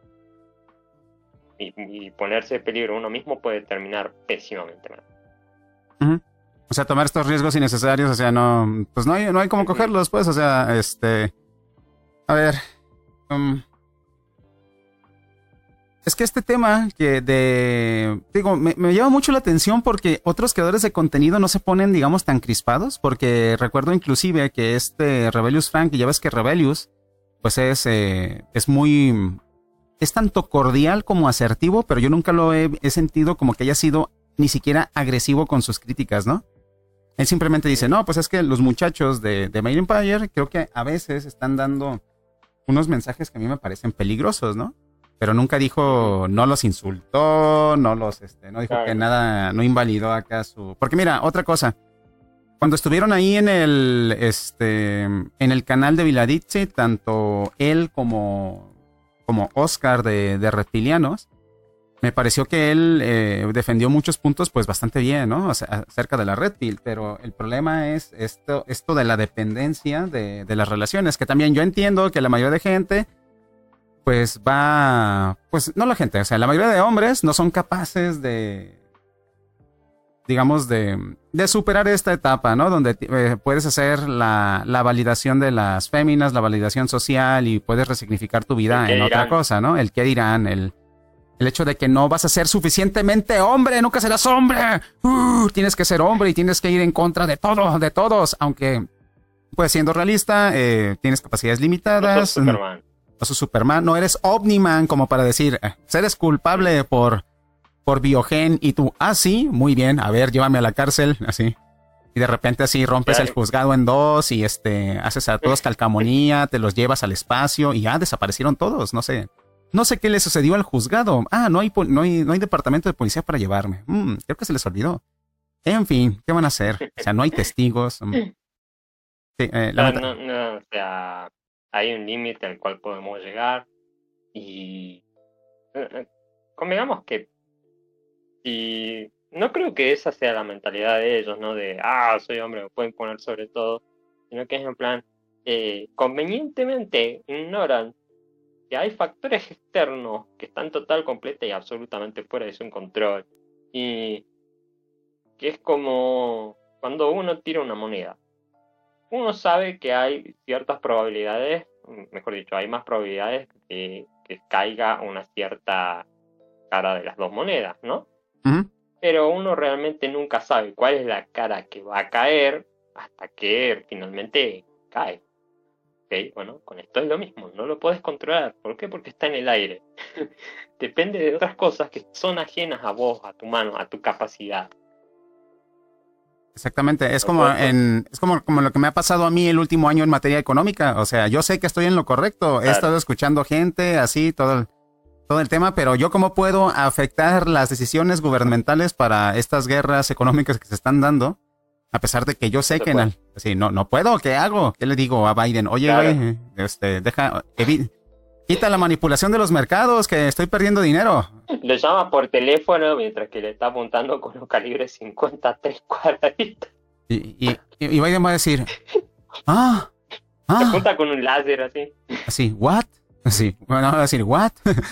A: Y ponerse en peligro uno mismo puede terminar pésimamente mal.
B: Uh-huh. O sea, tomar estos riesgos innecesarios, o sea, no, pues no hay cómo cogerlos, pues, o sea, a ver, es que este tema digo, me llama mucho la atención porque otros creadores de contenido no se ponen, digamos, tan crispados, porque recuerdo inclusive que Rebellious Frank, y ya ves que Rebellious, pues es tanto cordial como asertivo, pero yo nunca lo he sentido como que haya sido ni siquiera agresivo con sus críticas, ¿no? Él simplemente dice, no, pues es que los muchachos de Made Empire creo que a veces están dando unos mensajes que a mí me parecen peligrosos, ¿no? Pero nunca dijo, no los insultó, no dijo claro, que nada, no invalidó acá Porque mira, otra cosa, cuando estuvieron ahí en el canal de Viladitzi, tanto él como Oscar de Reptilianos, me pareció que él defendió muchos puntos pues bastante bien, ¿no? O sea, acerca de la Red Pill, pero el problema es esto de la dependencia de las relaciones, que también yo entiendo que la mayoría de gente pues no la gente, o sea, la mayoría de hombres no son capaces de superar esta etapa, ¿no? Donde puedes hacer la validación de las féminas, la validación social y puedes resignificar tu vida en otra cosa, ¿no? El qué dirán, el hecho de que no vas a ser suficientemente hombre, nunca serás hombre. Tienes que ser hombre y tienes que ir en contra de todo, de todos, aunque, pues siendo realista, tienes capacidades limitadas.
A: No sos Superman.
B: No sos Superman, no eres Omniman como para decir, eres culpable por Biogen y tú, sí, muy bien, a ver, llévame a la cárcel, así. Y de repente así rompes el juzgado en dos y haces a todos calcamonía, te los llevas al espacio y desaparecieron todos, no sé. No sé qué le sucedió al juzgado. No hay departamento de policía para llevarme. Creo que se les olvidó. En fin, ¿qué van a hacer? O sea, no hay testigos. Sí,
A: o sea, hay un límite al cual podemos llegar y convengamos que y no creo que esa sea la mentalidad de ellos, ¿no? De, soy hombre, me pueden poner sobre todo, sino que es en plan, convenientemente ignoran que hay factores externos que están total, completa y absolutamente fuera de su control. Y que es como cuando uno tira una moneda. Uno sabe que hay ciertas probabilidades, mejor dicho, hay más probabilidades que caiga una cierta cara de las dos monedas, ¿no?
B: Uh-huh.
A: Pero uno realmente nunca sabe cuál es la cara que va a caer hasta que finalmente cae. Okay, bueno, con esto es lo mismo, no lo puedes controlar. ¿Por qué? Porque está en el aire. Depende de otras cosas que son ajenas a vos, a tu mano, a tu capacidad.
B: Exactamente, es como lo que me ha pasado a mí el último año en materia económica. O sea, yo sé que estoy en lo correcto, he estado escuchando gente, así, todo el tema, pero yo cómo puedo afectar las decisiones gubernamentales para estas guerras económicas que se están dando, a pesar de que yo sé que no puedo, ¿qué hago? ¿Qué le digo a Biden? Oye, quita la manipulación de los mercados, que estoy perdiendo dinero.
A: Lo llama por teléfono mientras que le está apuntando con un calibre 53 cuadraditos.
B: Y Biden va a decir,
A: Se apunta con un láser así.
B: Así, ¿what? Así, bueno, va a decir, ¿what?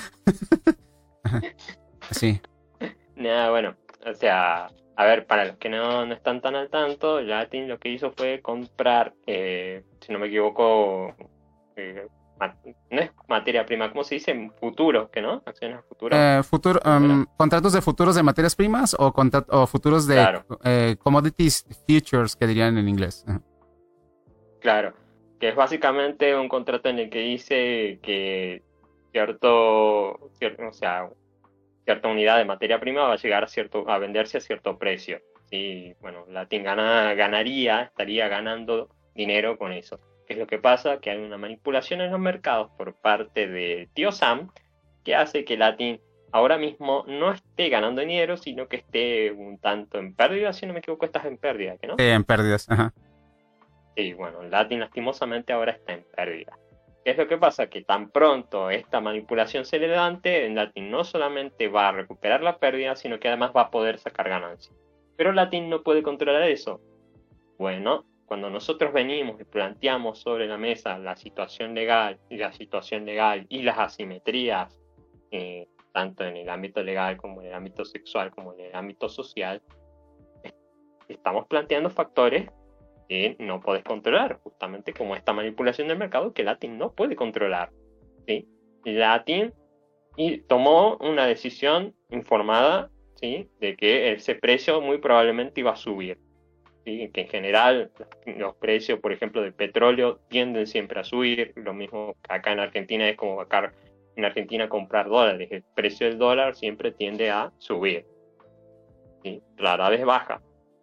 B: Así.
A: Nada, bueno, o sea, a ver, para los que no están tan al tanto, Latin lo que hizo fue comprar, si no me equivoco, no es materia prima, ¿cómo se dice? Futuros, ¿qué no? Acciones a futuro.
B: Contratos de futuros de materias primas o futuros de commodities futures, que dirían en inglés.
A: Claro, que es básicamente un contrato en el que dice que cierta unidad de materia prima va a llegar a venderse a cierto precio. Y bueno, Latin estaría ganando dinero con eso. ¿Qué es lo que pasa? Que hay una manipulación en los mercados por parte de Tío Sam que hace que Latin ahora mismo no esté ganando dinero, sino que esté un tanto en pérdida. Si no me equivoco, estás en pérdida, ¿no?
B: Sí, en pérdidas, ajá.
A: Sí, bueno, Latin lastimosamente ahora está en pérdida. ¿Qué es lo que pasa? Que tan pronto esta manipulación se levante, Latin no solamente va a recuperar la pérdida, sino que además va a poder sacar ganancias. Pero Latin no puede controlar eso. Bueno, cuando nosotros venimos y planteamos sobre la mesa la situación legal y las asimetrías, tanto en el ámbito legal como en el ámbito sexual como en el ámbito social, estamos planteando factores que no podés controlar, justamente como esta manipulación del mercado que Latin no puede controlar, ¿sí? Latin tomó una decisión informada, ¿sí?, de que ese precio muy probablemente iba a subir, ¿sí? Que en general los precios, por ejemplo, del petróleo tienden siempre a subir. Lo mismo que acá en Argentina, es como acá en Argentina comprar dólares. El precio del dólar siempre tiende a subir, ¿sí? Rara vez baja.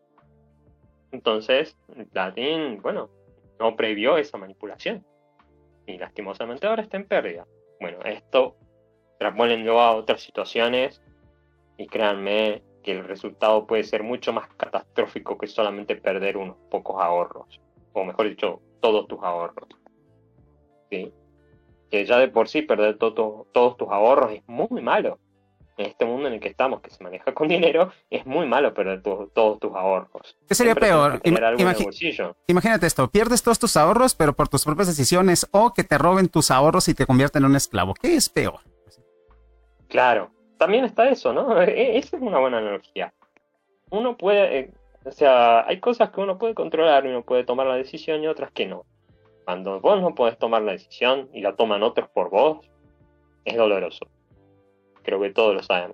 A: Entonces, Latin, bueno, no previó esa manipulación y lastimosamente ahora está en pérdida. Bueno, esto traspolenlo a otras situaciones y créanme que el resultado puede ser mucho más catastrófico que solamente perder unos pocos ahorros, o mejor dicho, todos tus ahorros, ¿sí? Que ya de por sí perder todos tus ahorros es muy malo. En este mundo en el que estamos, que se maneja con dinero, es muy malo perder todos tus ahorros.
B: ¿Qué sería
A: Siempre
B: peor?
A: tener algo en el bolsillo.
B: Imagínate esto, pierdes todos tus ahorros, pero por tus propias decisiones, o que te roben tus ahorros y te convierten en un esclavo. ¿Qué es peor?
A: Claro, también está eso, ¿no? Esa es una buena analogía. Uno puede, hay cosas que uno puede controlar y uno puede tomar la decisión y otras que no. Cuando vos no podés tomar la decisión y la toman otros por vos, es doloroso. Creo que todos lo sabemos.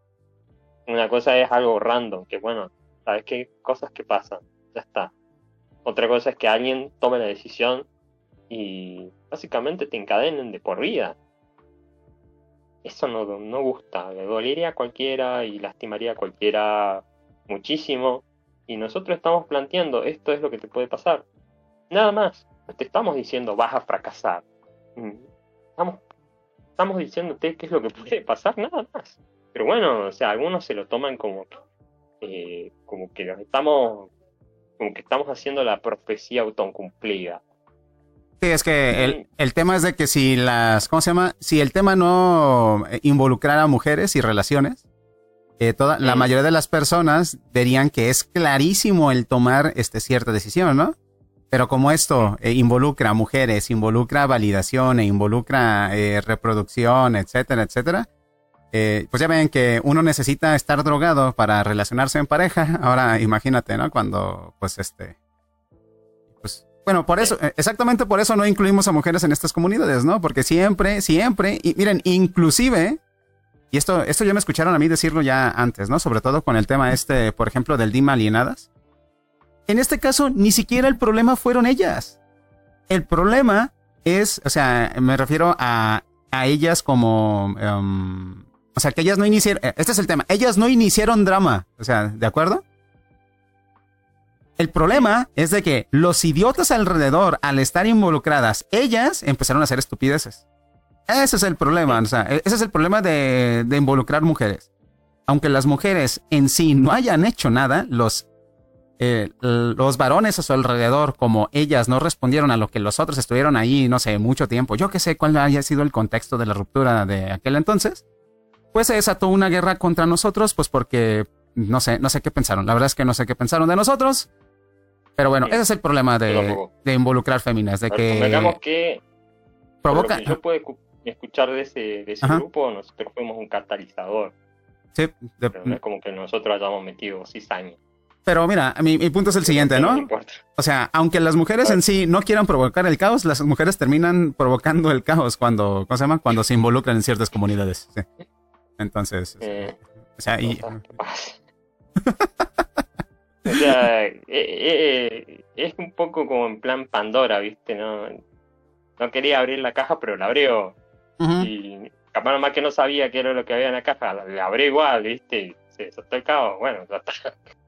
A: Una cosa es algo random, que bueno, sabes qué cosas que pasan, ya está. Otra cosa es que alguien tome la decisión y básicamente te encadenen de por vida. Eso no gusta, le dolería a cualquiera y lastimaría a cualquiera muchísimo. Y nosotros estamos planteando, esto es lo que te puede pasar. Nada más, no te estamos diciendo vas a fracasar. Estamos diciéndote qué es lo que puede pasar, nada más. Pero bueno, algunos se lo toman como que estamos haciendo la profecía autocumplida.
B: Sí, es que el tema es de que si si el tema no involucrara a mujeres y relaciones, la mayoría de las personas dirían que es clarísimo el tomar cierta decisión, ¿no? Pero como esto involucra a mujeres, involucra validación, involucra reproducción, etcétera, etcétera, pues ya ven que uno necesita estar drogado para relacionarse en pareja. Ahora imagínate, ¿no? Cuando, bueno, por eso, exactamente por eso no incluimos a mujeres en estas comunidades, ¿no? Porque siempre, y miren, inclusive, y esto ya me escucharon a mí decirlo ya antes, ¿no? Sobre todo con el tema por ejemplo, del DIM alienadas. En este caso, ni siquiera el problema fueron ellas. El problema es, me refiero a ellas como, que ellas no iniciaron, este es el tema, ellas no iniciaron drama, ¿de acuerdo? El problema es de que los idiotas alrededor, al estar involucradas, ellas empezaron a hacer estupideces. Ese es el problema, ese es el problema de involucrar mujeres. Aunque las mujeres en sí no hayan hecho nada, los varones a su alrededor, como ellas no respondieron a lo que los otros estuvieron ahí, no sé, mucho tiempo, yo que sé cuál haya sido el contexto de la ruptura de aquel entonces, pues se desató una guerra contra nosotros, pues porque no sé qué pensaron. La verdad es que no sé qué pensaron de nosotros. Pero bueno, ese es el problema de involucrar féminas, de que
A: digamos que
B: provoca.
A: Lo que yo puedo escuchar de ese grupo, nosotros fuimos un catalizador.
B: Sí,
A: pero no es como que nosotros hayamos metido cizaña.
B: Pero mira, mi punto es el siguiente, ¿no? Aunque las mujeres en sí no quieran provocar el caos, las mujeres terminan provocando el caos cuando se involucran en ciertas comunidades. Sí. Entonces,
A: es un poco como en plan Pandora, ¿viste? No quería abrir la caja, pero la abrió. Uh-huh. Y capaz nomás que no sabía qué era lo que había en la caja, la abrió igual, ¿viste? Y se desató el caos. Bueno, ya está.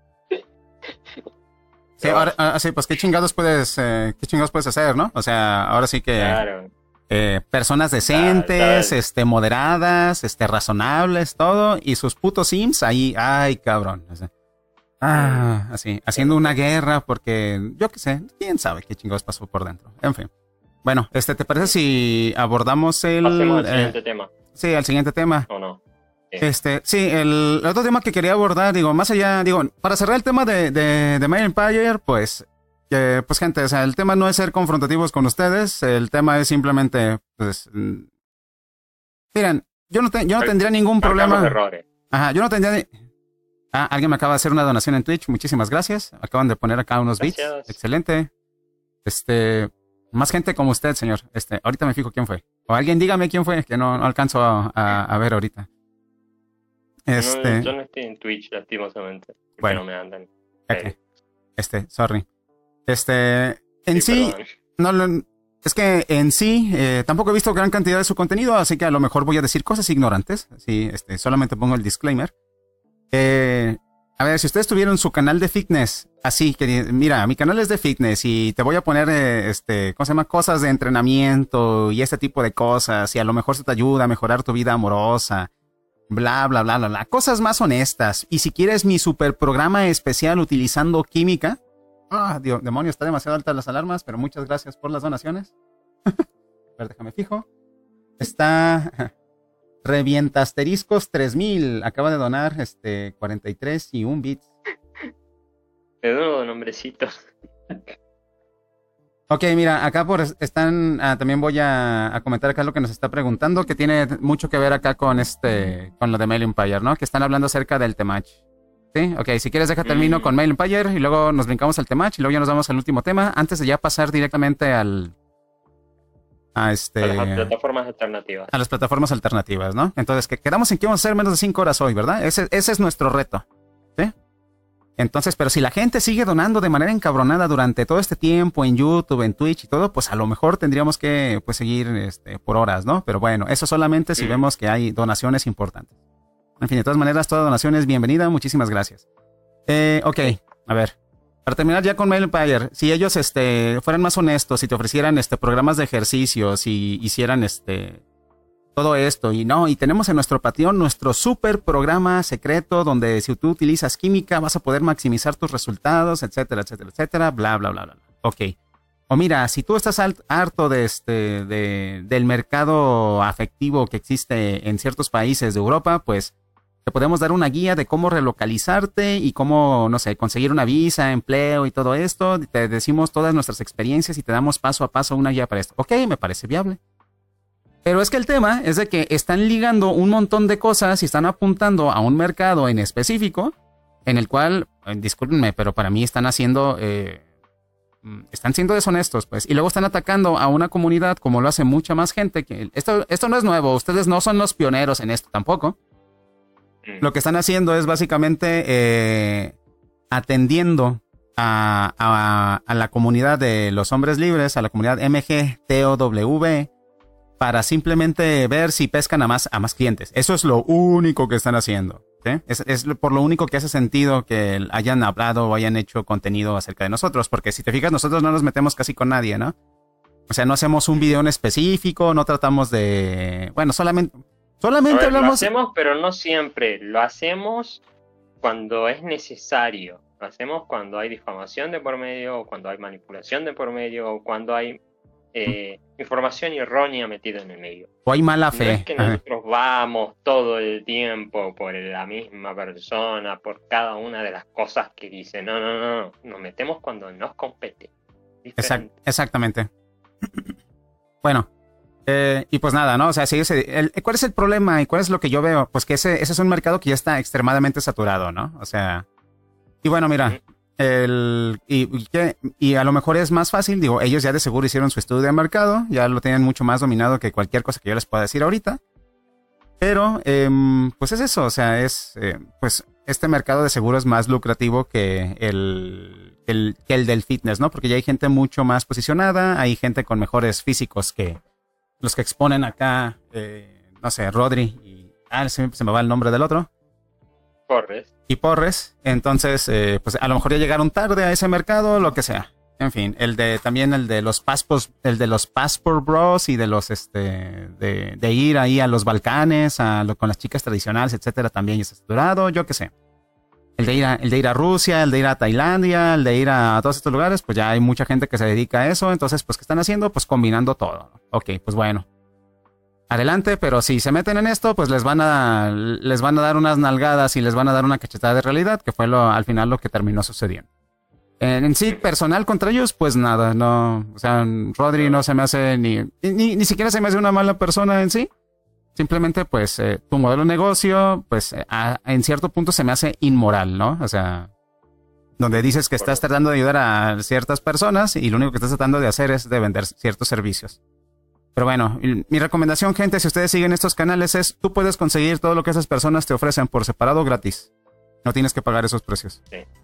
B: Sí, ahora, sí, pues qué chingados puedes hacer, ¿no? Ahora sí que
A: claro.
B: Personas decentes, moderadas, razonables, todo, y sus putos sims ahí, ay, cabrón. Así, haciendo una guerra porque, yo qué sé, quién sabe qué chingados pasó por dentro. En fin. Bueno, ¿te parece si abordamos
A: pasemos al siguiente tema?
B: Sí, al siguiente tema.
A: ¿O no?
B: Sí, el otro tema que quería abordar, más allá, para cerrar el tema de My Empire, pues, que, pues gente, o sea, el tema no es ser confrontativos con ustedes, el tema es simplemente, pues, miren, yo no tendría ningún problema.
A: Errores.
B: Ajá, yo no tendría... alguien me acaba de hacer una donación en Twitch, muchísimas gracias. Acaban de poner acá unos bits. Excelente. Más gente como usted, señor. Ahorita me fijo quién fue. O alguien dígame quién fue, que no alcanzo a ver ahorita.
A: Yo no estoy en Twitch, lastimosamente. Bueno, no me andan.
B: Okay. Sorry. En sí, es que en sí, tampoco he visto gran cantidad de su contenido, así que a lo mejor voy a decir cosas ignorantes. Sí, solamente pongo el disclaimer. A ver, si ustedes tuvieron su canal de fitness, así que, mira, mi canal es de fitness y te voy a poner, ¿cómo se llama? Cosas de entrenamiento y este tipo de cosas, y a lo mejor se te ayuda a mejorar tu vida amorosa, bla, bla, bla, bla, bla. Cosas más honestas. Y si quieres mi super programa especial utilizando química, Dios, demonio, está demasiado altas las alarmas, pero muchas gracias por las donaciones. A ver, déjame fijo. Está Revientasteriscos 3000, acaba de donar 43 y 1 bits.
A: Te doy nombrecitos.
B: Ok, mira, acá están, también voy a comentar acá lo que nos está preguntando, que tiene mucho que ver acá con con lo de Mail Empire, ¿no? Que están hablando acerca del Temach. Sí, ok, si quieres deja termino con Mail Empire y luego nos brincamos al Temach y luego ya nos vamos al último tema, antes de ya pasar directamente a las
A: plataformas alternativas.
B: A las plataformas alternativas, ¿no? Entonces, que quedamos en que vamos a hacer menos de 5 horas hoy, ¿verdad? Ese es nuestro reto, ¿sí? Entonces, pero si la gente sigue donando de manera encabronada durante todo este tiempo en YouTube, en Twitch y todo, pues a lo mejor tendríamos que pues seguir por horas, ¿no? Pero bueno, eso solamente si vemos que hay donaciones importantes. En fin, de todas maneras, toda donación es bienvenida. Muchísimas gracias. Ok, a ver. Para terminar ya con Mail Empire, si ellos fueran más honestos y te ofrecieran programas de ejercicios y hicieran todo esto y tenemos en nuestro Patreon nuestro super programa secreto donde si tú utilizas química vas a poder maximizar tus resultados, etcétera, etcétera, etcétera, bla, bla, bla, bla. Ok. O mira, si tú estás harto del mercado afectivo que existe en ciertos países de Europa, pues te podemos dar una guía de cómo relocalizarte y cómo, no sé, conseguir una visa, empleo y todo esto. Te decimos todas nuestras experiencias y te damos paso a paso una guía para esto. Ok, me parece viable. Pero es que el tema es de que están ligando un montón de cosas y están apuntando a un mercado en específico en el cual, discúlpenme, pero para mí están siendo deshonestos, pues. Y luego están atacando a una comunidad como lo hace mucha más gente. Que esto no es nuevo, ustedes no son los pioneros en esto tampoco. Lo que están haciendo es básicamente atendiendo a la comunidad de los hombres libres, a la comunidad MGTOW, para simplemente ver si pescan a más clientes. Eso es lo único que están haciendo, ¿sí? Es por lo único que hace sentido que hayan hablado o hayan hecho contenido acerca de nosotros, porque si te fijas, nosotros no nos metemos casi con nadie, ¿no? O sea, no hacemos un video en específico, no tratamos de... Bueno, solamente hablamos...
A: Lo hacemos, pero no siempre. Lo hacemos cuando es necesario. Lo hacemos cuando hay difamación de por medio, o cuando hay manipulación de por medio, o cuando hay información errónea metida en el medio.
B: O hay mala fe.
A: No es que nosotros vamos todo el tiempo por la misma persona, por cada una de las cosas que dice. No. Nos metemos cuando nos compete.
B: Exactamente. Bueno. Y pues nada, ¿no? O sea, ¿cuál es el problema y cuál es lo que yo veo? Pues que ese es un mercado que ya está extremadamente saturado, ¿no? O sea, y bueno, mira, y a lo mejor es más fácil, digo, ellos ya de seguro hicieron su estudio de mercado, ya lo tienen mucho más dominado que cualquier cosa que yo les pueda decir ahorita, pero pues es eso, o sea, pues este mercado de seguro es más lucrativo que el del fitness, ¿no? Porque ya hay gente mucho más posicionada, hay gente con mejores físicos que los que exponen acá, no sé, Rodri y... se me va el nombre del otro. Porres. Entonces, pues a lo mejor ya llegaron tarde a ese mercado, lo que sea. En fin, también el de los Passport Bros y de los, de ir ahí a los Balcanes, con las chicas tradicionales, etcétera, también ya está saturado, yo qué sé. El de ir a Rusia, el de ir a Tailandia, el de ir a todos estos lugares, pues ya hay mucha gente que se dedica a eso. Entonces, pues, ¿qué están haciendo? Pues combinando todo. Ok, pues bueno. Adelante, pero si se meten en esto, pues les van a dar unas nalgadas y les van a dar una cachetada de realidad, que fue al final lo que terminó sucediendo. En sí, personal contra ellos, pues nada, no. O sea, Rodri no se me hace ni siquiera se me hace una mala persona en sí. Simplemente, pues, tu modelo de negocio, pues, en cierto punto se me hace inmoral, ¿no? O sea, donde dices que estás tratando de ayudar a ciertas personas y lo único que estás tratando de hacer es de vender ciertos servicios. Pero bueno, mi recomendación, gente, si ustedes siguen estos canales es, tú puedes conseguir todo lo que esas personas te ofrecen por separado gratis. No tienes que pagar esos precios.
A: Sí.